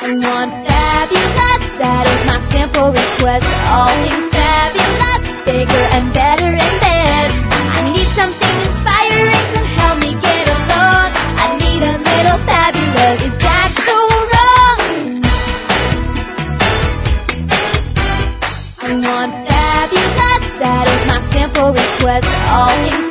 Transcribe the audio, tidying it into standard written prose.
I want fabulous, that is my simple request. All things fabulous, bigger and better in this. I need something inspiring to help me get along. I need a little fabulous, is that so wrong? I want fabulous, that is my simple request. All things